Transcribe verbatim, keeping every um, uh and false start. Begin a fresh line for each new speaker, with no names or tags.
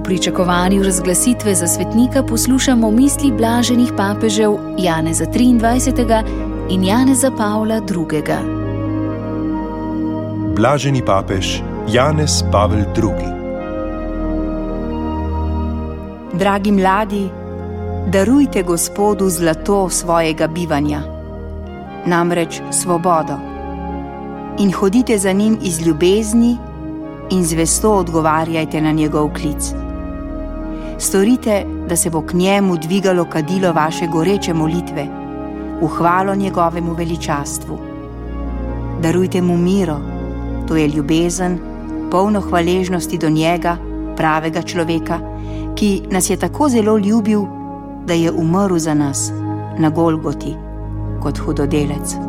pričakovanju razglasitve za svetnika poslušamo misli blaženih papežev Janeza triindvajsetega in Janeza Pavla drugega.
Blaženi papež Janez Pavel drugi.
Dragi mladi, darujte Gospodu zlato svojega bivanja, namreč svobodo, in hodite za njim iz ljubezni in zvesto odgovarjajte na njegov klic. Storite, da se bo k njemu dvigalo kadilo vaše goreče molitve, v hvalo njegovemu veličastvu. Darujte mu miro, to je ljubezen, polno hvaležnosti do njega, pravega človeka, ki nas je tako zelo ljubil, da je umrl za nas na Golgoti kot hudodelec.